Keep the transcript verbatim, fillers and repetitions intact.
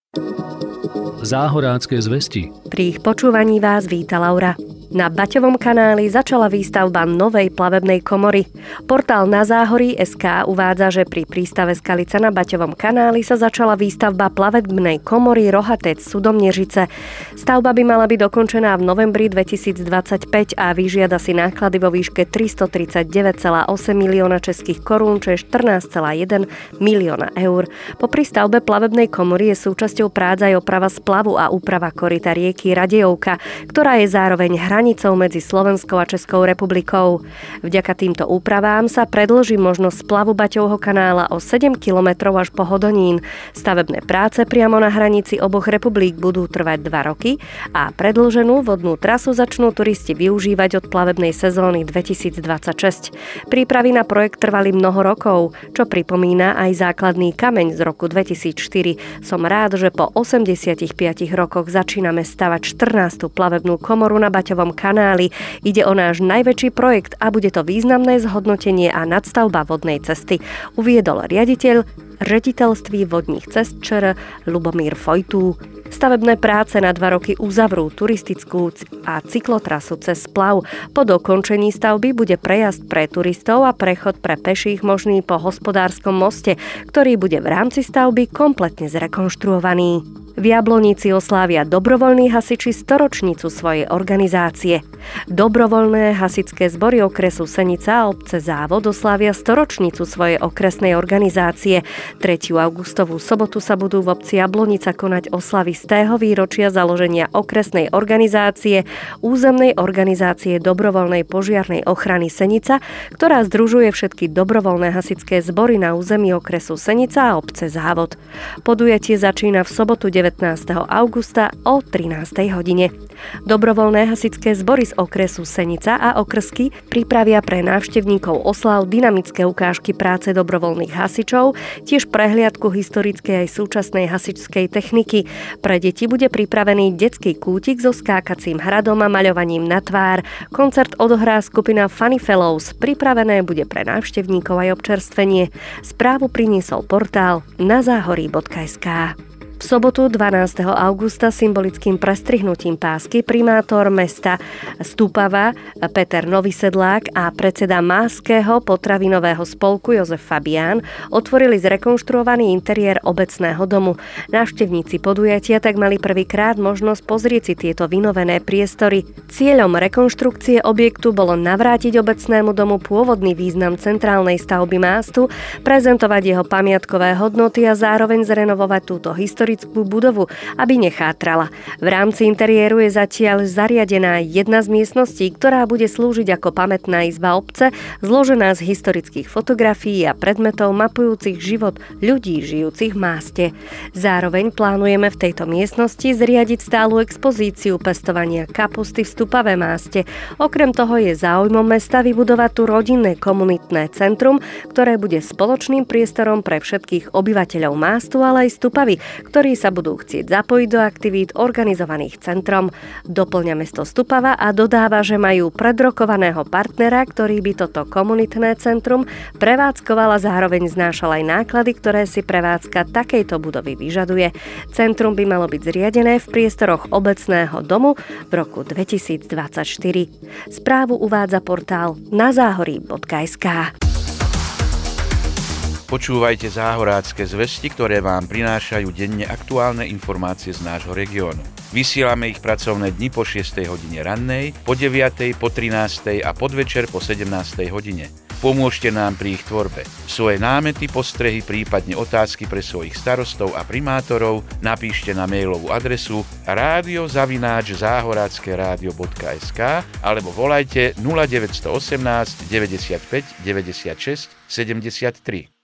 Záhorácké zvesti. Pri ich počúvaní vás víta Laura. Na Baťovom kanáli začala výstavba novej plavebnej komory. Portál Na záhorí bodka es ká uvádza, že pri prístave Skalica na Baťovom kanáli sa začala výstavba plavebnej komory Rohatec Sudomnežice. Stavba by mala byť dokončená v novembri dvetisícdvadsaťpäť a vyžiada si náklady vo výške tristotridsaťdeväť celá osem milióna českých korún, čo je štrnásť celá jeden milióna eur. Popri stavbe plavebnej komory je súčasťou prác aj oprava splavu a úprava koryta rieky Radejovka, ktorá je zároveň hranicou medzi Slovenskou a Českou republikou. Vďaka týmto úpravám sa predĺži možnosť splavu Baťovho kanála o sedem kilometrov až po Hodonín. Stavebné práce priamo na hranici oboch republik budú trvať dva roky a predĺženú vodnú trasu začnú turisti využívať od plavebnej sezóny dvetisícdvadsaťšesť. Prípravy na projekt trvali mnoho rokov, čo pripomína aj základný kameň z roku dvetisícštyri. Som rád, že po osemdesiatich piatich rokoch začíname stavať štrnástu plavebnú komoru na Baťovom kanáli. Ide o náš najväčší projekt a bude to významné zhodnotenie a nadstavba vodnej cesty, uviedol riaditeľ Rediteľství vodných cest ČR Lubomír Fojtú. Stavebné práce na dva roky uzavrú turistickú a cyklotrasu cez splav. Po dokončení stavby bude prejazd pre turistov a prechod pre peších možný po Hospodárskom moste, ktorý bude v rámci stavby kompletne zrekonštruovaný. V Jablonici oslávia dobrovoľní hasiči storočnicu svojej organizácie. Dobrovoľné hasičské zbory okresu Senica a obce Závod oslávia storočnicu svojej okresnej organizácie. tretiu augustovú sobotu sa budú v obci Jablonica konať oslavy stého výročia založenia okresnej organizácie Územnej organizácie dobrovoľnej požiarnej ochrany Senica, ktorá združuje všetky dobrovoľné hasičské zbory na území okresu Senica a obce Závod. Podujatie začína v sobotu devätnásteho augusta o trinástej hodine. Dobrovoľné hasičské zbory z okresu Senica a okrsky pripravia pre návštevníkov oslav dynamické ukážky práce dobrovoľných hasičov, tiež prehliadku historickej aj súčasnej hasičskej techniky. Pre deti bude pripravený detský kútik so skákacím hradom a maľovaním na tvár. Koncert odohrá skupina Funny Fellows. Pripravené bude pre návštevníkov aj občerstvenie. Správu priniesol portál na záhorí bodka es ká. V sobotu dvanásteho augusta symbolickým prestrihnutím pásky primátor mesta Stupava Peter Novysedlák a predseda Máského potravinového spolku Jozef Fabián otvorili zrekonštruovaný interiér obecného domu. Návštevníci podujatia tak mali prvýkrát možnosť pozrieť si tieto vynovené priestory. Cieľom rekonštrukcie objektu bolo navrátiť obecnému domu pôvodný význam centrálnej stavby mástu, prezentovať jeho pamiatkové hodnoty a zároveň zrenovovať túto historickú budovu, aby nechátrala. V rámci interiéru je zatiaľ zariadená jedna z miestností, ktorá bude slúžiť ako pamätná izba obce, zložená z historických fotografií a predmetov mapujúcich život ľudí žijúcich v máste. Zároveň plánujeme v tejto miestnosti zriadiť stálu expozíciu pestovania kapusty v Stupave máste. Okrem toho je záujmom mesta vybudovať tu rodinné komunitné centrum, ktoré bude spoločným priestorom pre všetkých obyvateľov mástu, ale aj Stupavy, ktorí sa budú chcieť zapojiť do aktivít organizovaných centrom. Doplňa mesto Stupava a dodáva, že majú predrokovaného partnera, ktorý by toto komunitné centrum prevádzkoval a zároveň znášal aj náklady, ktoré si prevádzka takejto budovy vyžaduje. Centrum by malo byť zriadené v priestoroch obecného domu v roku dvetisícdvadsaťštyri. Správu uvádza portál na záhorí bodka es ká. Počúvajte záhorácké zvesti, ktoré vám prinášajú denne aktuálne informácie z nášho regiónu. Vysielame ich pracovné dni po šiestej hodine rannej, po deviatej, po trinástej a podvečer po sedemnástej hodine. Pomôžte nám pri ich tvorbe. Svoje námety, postrehy, prípadne otázky pre svojich starostov a primátorov napíšte na mailovú adresu rádio zavináč záhorácke rádio bodka es ká alebo volajte nula deväť jedna osem deväťdesiatpäť deväťdesiatšesť sedemdesiattri.